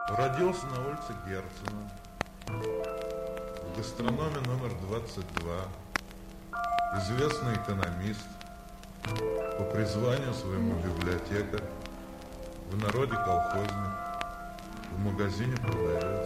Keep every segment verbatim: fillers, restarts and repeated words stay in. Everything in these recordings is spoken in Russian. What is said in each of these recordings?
Родился на улице Герцена, в гастрономе номер двадцать два, известный экономист, по призванию своему библиотекарь, в народе колхозник, в магазине продавец.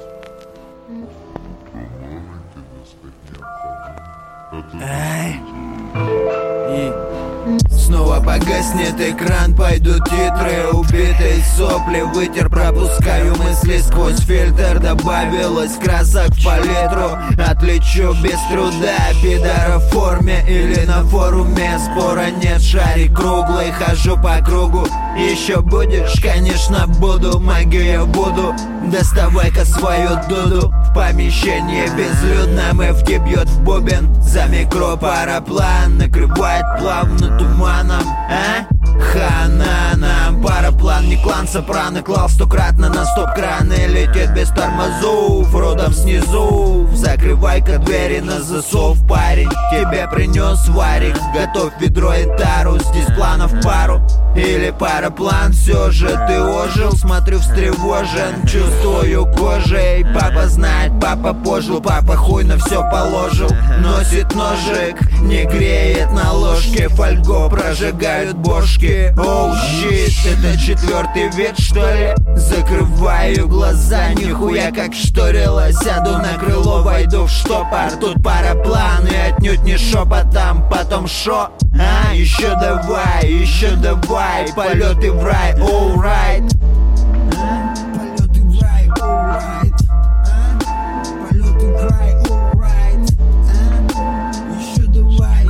Ай. И снова погаснет экран, пойдут титры. Убитые сопли вытер, пропускаю мысли сквозь фильтр. Добавилось красок в палитру, отличу без труда пидора в форме или на форуме. Спора нет, шарик круглый, хожу по кругу. Еще будешь? Конечно буду, магию буду. Доставай-ка свою дуду. В помещении безлюдно, эфки бьет в бубен. За микро параплан накрывает плавно туманом, а? Хана нам параплан, не клан Сопрано. Клал стократно на стоп-краны, летит без тормозов, родом снизу. Закрывай-ка двери на засов, парень. Тебе принес варик, готовь ведро и тару. Здесь планов пару или параплан. Все же ты ожил, смотрю встревожен, чувствую кожей. Папа знает, папа пожил, папа хуй на все положил. Носит ножик, не греет на ложке. Фольгу прожигают бошки. Оу, щит, это четвертый век, что ли? Закрываю глаза, нихуя как шторило. Сяду на крыло, войду в штопор. Тут параплан и отнюдь не шепотом. Потом шо? А, еще давай, еще давай. Полеты в рай, оу, райт. Полеты в рай, оу, райт. Полеты в рай, оу, райт. Еще давай,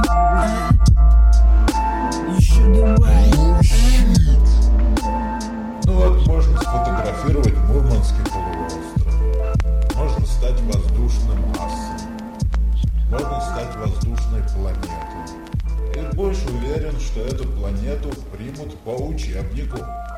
еще давай. Ну вот, можно сфотографировать Мурманский полуостров. Можно стать воздушным асом. Можно стать воздушной планетой. И больше уверен, что эту планету примут по учебнику.